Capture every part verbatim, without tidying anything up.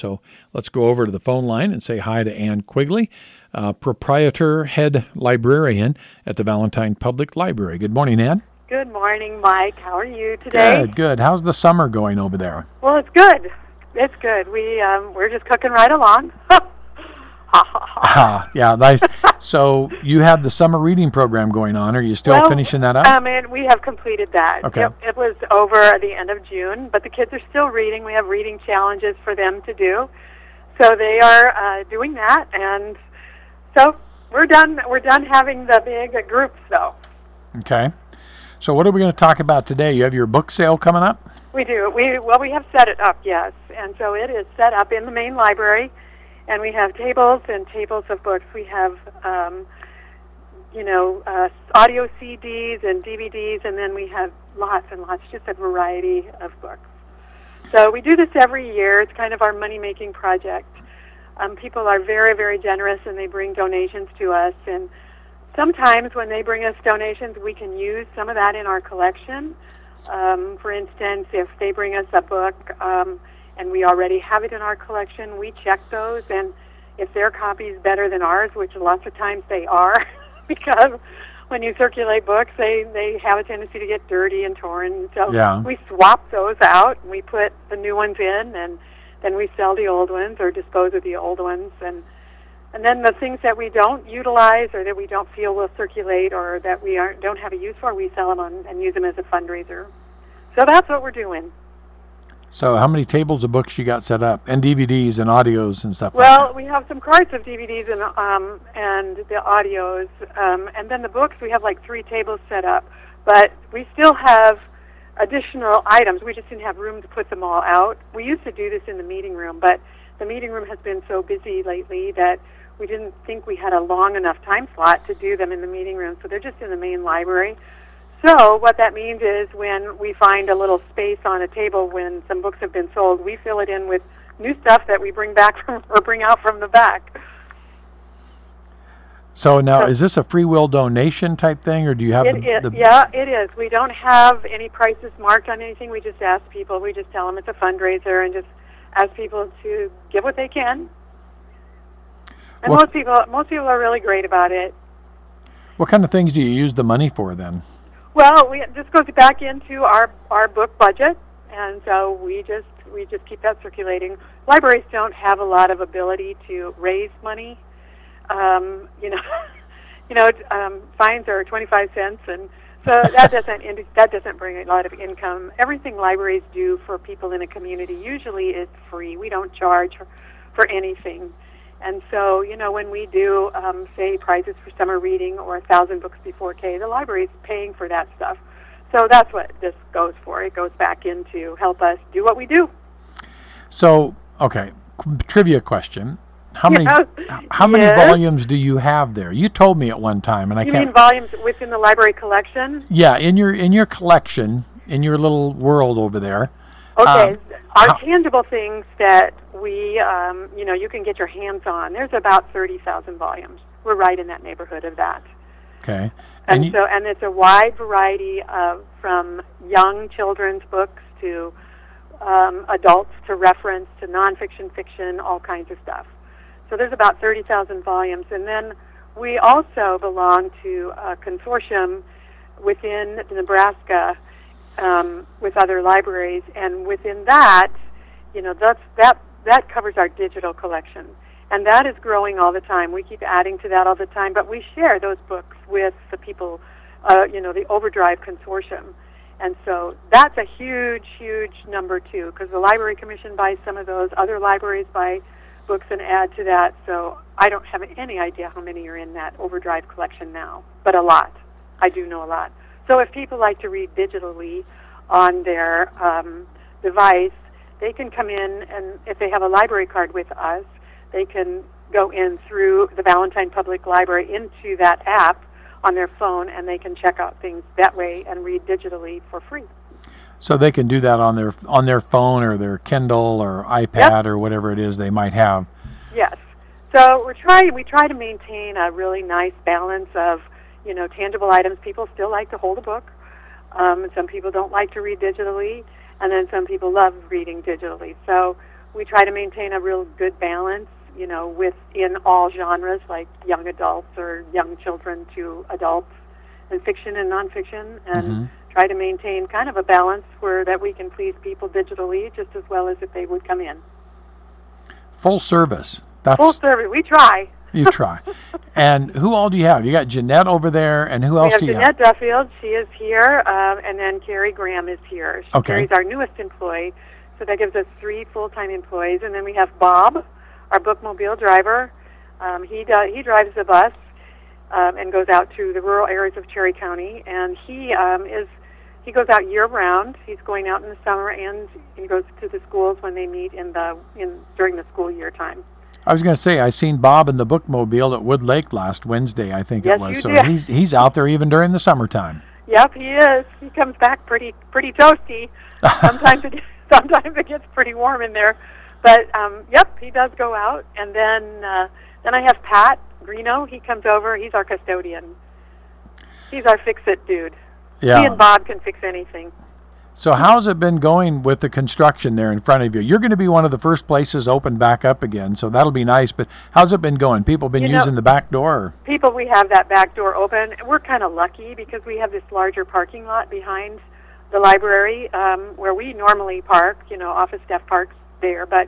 So let's go over to the phone line and say hi to Ann Quigley, uh, proprietor, head librarian at the Valentine Public Library. Good morning, Ann. Good morning, Mike. How are you today? Good, good. How's the summer going over there? Well, it's good. It's good. We, um, we're just cooking right along. Ah, yeah, nice. So you have the summer reading program going on. Are you still well, finishing that up? Um, and we have completed that. Okay. It, it was over at the end of June, but the kids are still reading. We have reading challenges for them to do. So they are uh, doing that, and so we're done. We're done having the big groups, though. Okay. So what are we going to talk about today? You have your book sale coming up? We do. We well, we have set it up, yes, and so it is set up in the main library. And we have tables and tables of books. We have, um, you know, uh, audio C Ds and D V Ds, and then we have lots and lots, just a variety of books. So we do this every year. It's kind of our money-making project. Um, people are very, very generous, and they bring donations to us. And sometimes when they bring us donations, we can use some of that in our collection. Um, for instance, if they bring us a book, um, and we already have it in our collection, we check those, and if their copy is better than ours, which lots of times they are, because when you circulate books, they, they have a tendency to get dirty and torn. So yeah. we swap those out, and we put the new ones in, and then we sell the old ones or dispose of the old ones. And and then the things that we don't utilize or that we don't feel will circulate or that we aren't, don't have a use for, we sell them on, and use them as a fundraiser. So that's what we're doing. So how many tables of books you got set up, and D V Ds and audios and stuff well, like that? Well, we have some carts of D V Ds and um, and the audios, um, and then the books, we have like three tables set up. But we still have additional items. We just didn't have room to put them all out. We used to do this in the meeting room, but the meeting room has been so busy lately that we didn't think we had a long enough time slot to do them in the meeting room, so they're just in the main library. So what that means is when we find a little space on a table when some books have been sold, we fill it in with new stuff that we bring back from or bring out from the back. So now, so, is this a free will donation type thing, or do you have it the, is, the... Yeah, it is. We don't have any prices marked on anything. We just ask people. We just tell them it's a fundraiser and just ask people to give what they can. And what, most people, most people are really great about it. What kind of things do you use the money for then? Well, we, this goes back into our, our book budget, and so we just we just keep that circulating. Libraries don't have a lot of ability to raise money. Um, you know, you know, um, fines are twenty-five cents, and so that doesn't ind- that doesn't bring a lot of income. Everything libraries do for people in a community usually is free. We don't charge for, for anything. And so, you know, when we do, um, say, prizes for summer reading or a thousand books before K, the library is paying for that stuff. So that's what this goes for. It goes back in to help us do what we do. So, okay, trivia question. How many Yeah. how many Yes. volumes do you have there? You told me at one time, and I You can't... mean volumes within the library collection? Yeah, in your in your collection, in your little world over there. Okay. Um, Our how- tangible things that we, um, you know, you can get your hands on, there's about thirty thousand volumes. We're right in that neighborhood of that. Okay. And, And you, so, and it's a wide variety of, from young children's books to um, adults to reference to nonfiction, fiction, all kinds of stuff. So there's about thirty thousand volumes. And then we also belong to a consortium within Nebraska um, with other libraries, and within that, you know, that's, that that covers our digital collection. And that is growing all the time. We keep adding to that all the time, but we share those books with the people, uh, you know, the Overdrive Consortium. And so that's a huge, huge number, too, because the Library Commission buys some of those. Other libraries buy books and add to that. So I don't have any idea how many are in that Overdrive collection now, but a lot. I do know a lot. So if people like to read digitally on their um, device, they can come in, and if they have a library card with us, they can go in through the Valentine Public Library into that app on their phone, and they can check out things that way and read digitally for free. so they can do that on their on their phone or their Kindle or iPad Yep. or whatever it is they might have. Yes. So we're trying. We try to maintain a really nice balance of, you know, tangible items. People still like to hold a book. Um, some people don't like to read digitally, and then some people love reading digitally. So we try to maintain a real good balance, you know, within all genres, like young adults or young children to adults, and fiction and nonfiction, and Mm-hmm. try to maintain kind of a balance where that we can please people digitally just as well as if they would come in. Full service. That's Full service. We try. You try. And who all do you have? You got Jeanette over there, and who We else have do you Jeanette have? Duffield. She is here, um, and then Carrie Graham is here. She, Okay. Carrie's our newest employee, so that gives us three full-time employees. And then we have Bob, our bookmobile driver. Um, he does, he drives the bus um, and goes out to the rural areas of Cherry County, and he um, is he goes out year-round. He's going out in the summer, and he goes to the schools when they meet in the in during the school year time. I was going to say, I seen Bob in the bookmobile at Wood Lake last Wednesday, I think Yes, it was. you So did. he's he's out there even during the summertime. Yep, he is. He comes back pretty pretty toasty. Sometimes it sometimes it gets pretty warm in there, but um, yep, he does go out. And then uh, then I have Pat Greeno. He comes over. He's our custodian. He's our fix-it dude. He Yeah. and Bob can fix anything. So how's it been going with the construction there in front of you? You're going to be one of the first places open back up again, so that'll be nice. But how's it been going? People been You know- using the back door? Or? People, we have that back door open. We're kind of lucky because we have this larger parking lot behind the library um, where we normally park. You know, office staff parks there, but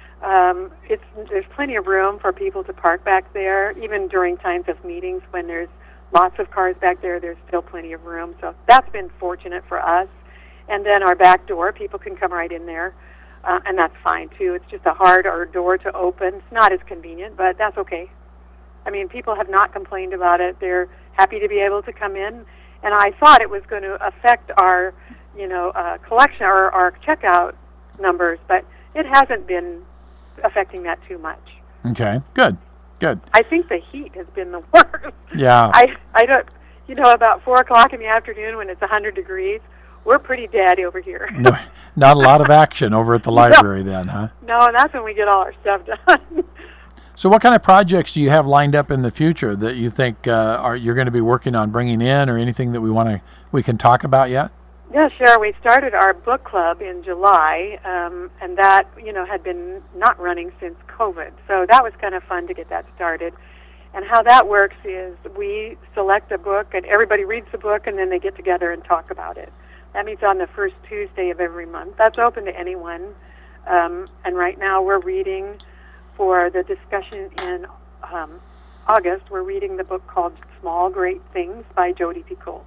um, it's there's plenty of room for people to park back there. Even during times of meetings when there's lots of cars back there, there's still plenty of room. So that's been fortunate for us. And then our back door, people can come right in there, uh, and that's fine too. It's just a harder door to open. It's not as convenient, but that's okay. I mean, people have not complained about it. They're happy to be able to come in. And I thought it was going to affect our, you know, uh, collection or our checkout numbers, but it hasn't been affecting that too much. Okay, good, good. I think the heat has been the worst. Yeah. I I don't, you know, about four o'clock in the afternoon when it's a hundred degrees, we're pretty dead over here. No, not a lot of action over at the library then, huh? No, and that's when we get all our stuff done. So what kind of projects do you have lined up in the future that you think uh, are you're going to be working on bringing in, or anything that we want to we can talk about yet? Yeah, sure. We started our book club in July, um, and that, you know, had been not running since COVID. So that was kind of fun to get that started. And how that works is we select a book, and everybody reads the book, and then they get together and talk about it. That meets on the first Tuesday of every month. That's open to anyone. Um, and right now we're reading for the discussion in um, August. We're reading the book called Small Great Things by Jodi Picoult.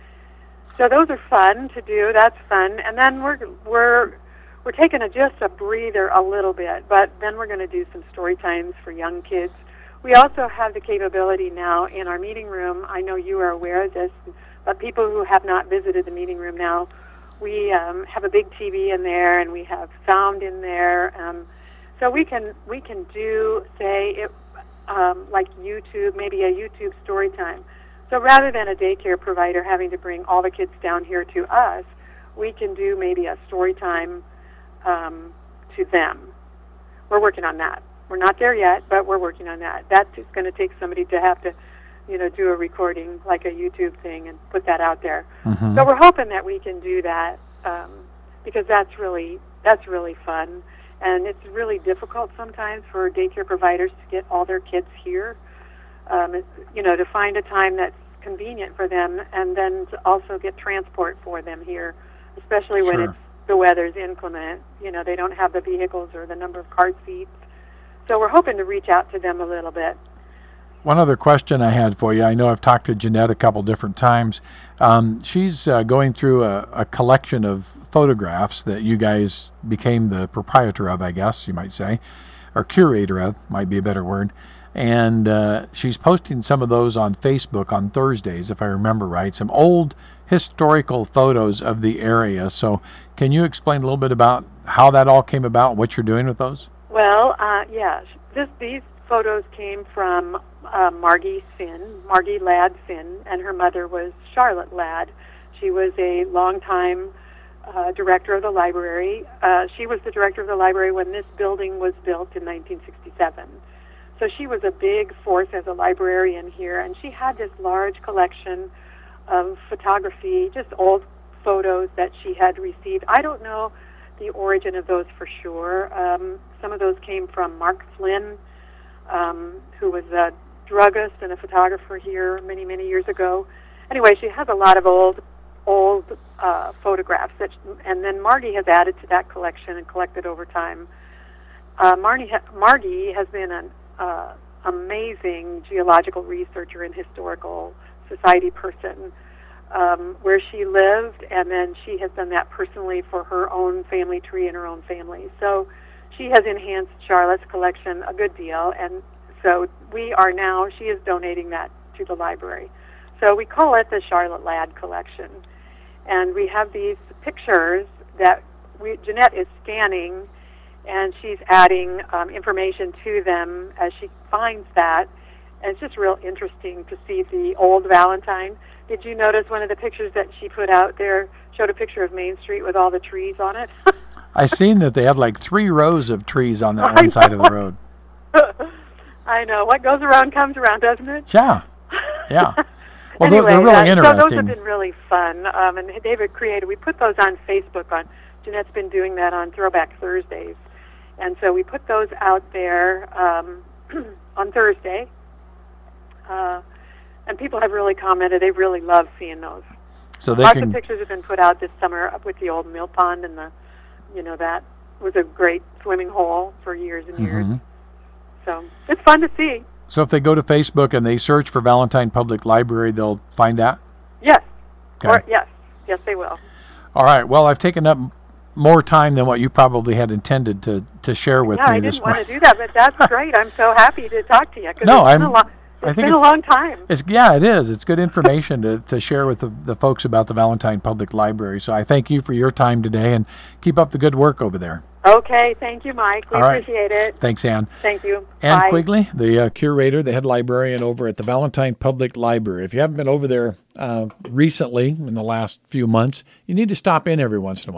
So those are fun to do. That's fun. And then we're we're we're taking a, just a breather a little bit, but then we're going to do some story times for young kids. We also have the capability now in our meeting room. I know you are aware of this, but people who have not visited the meeting room now, we um, have a big T V in there, and we have sound in there. Um, so we can we can do, say, it, um, like YouTube, maybe a YouTube story time. So rather than a daycare provider having to bring all the kids down here to us, we can do maybe a story time um, to them. We're working on that. We're not there yet, but we're working on that. That's just going to take somebody to have to, you know, do a recording like a YouTube thing and put that out there. Mm-hmm. So we're hoping that we can do that um, because that's really that's really fun, and it's really difficult sometimes for daycare providers to get all their kids here. Um, it's, you know, to find a time that's convenient for them, and then to also get transport for them here, especially when Sure. it's the weather's inclement. You know, they don't have the vehicles or the number of car seats. So we're hoping to reach out to them a little bit. One other question I had for you. I know I've talked to Jeanette a couple different times. Um, she's uh, going through a, a collection of photographs that you guys became the proprietor of, I guess you might say, or curator of, might be a better word. And uh, she's posting some of those on Facebook on Thursdays, if I remember right, some old historical photos of the area. So can you explain a little bit about how that all came about, what you're doing with those? Well, uh, yeah, this, these photos came from uh, Margie Finn, Margie Ladd Finn, and her mother was Charlotte Ladd. She was a longtime uh, director of the library. Uh, she was the director of the library when this building was built in nineteen sixty-seven. So she was a big force as a librarian here, and she had this large collection of photography, just old photos that she had received. I don't know the origin of those for sure. Um, some of those came from Mark Flynn, um, who was a druggist and a photographer here many, many years ago. Anyway, she has a lot of old, old uh, photographs, that, and then Margie has added to that collection and collected over time. Uh, Margie, ha- Margie has been an uh, amazing geological researcher and historical society person, um, where she lived, and then she has done that personally for her own family tree and her own family. So she has enhanced Charlotte's collection a good deal, and so we are now, she is donating that to the library. So we call it the Charlotte Ladd Collection. And we have these pictures that we, Jeanette is scanning, and she's adding um, information to them as she finds that. And it's just real interesting to see the old Valentine. Did you notice one of the pictures that she put out there showed a picture of Main Street with all the trees on it? I seen that they had like three rows of trees on that one side of the road. I know. What goes around comes around, doesn't it? Yeah. Yeah. Well, anyway, they're really uh, interesting. So those have been really fun. Um, and David created, we put those on Facebook. On Jeanette's been doing that on Throwback Thursdays. And so we put those out there um, on Thursday. Uh, and people have really commented. They really love seeing those. So they Lots can... of pictures have been put out this summer up with the old mill pond, and the, you know, that was a great swimming hole for years and years. Mm-hmm. So it's fun to see. So if they go to Facebook and they search for Valentine Public Library, they'll find that? Yes. Okay. Or, yes. Yes, they will. All right. Well, I've taken up more time than what you probably had intended to, to share with yeah, me I this didn't morning. want to do that, but that's great. I'm so happy to talk to you. No, it's I'm... Been a lo- I it's think been it's, a long time. It's, yeah, it is. It's good information to, to share with the, the folks about the Valentine Public Library. So I thank you for your time today, and keep up the good work over there. Okay. Thank you, Mike. We All right. appreciate it. Thanks, Ann. Thank you. Ann Bye. Quigley, the uh, curator, the head librarian over at the Valentine Public Library. If you haven't been over there uh, recently in the last few months, you need to stop in every once in a while.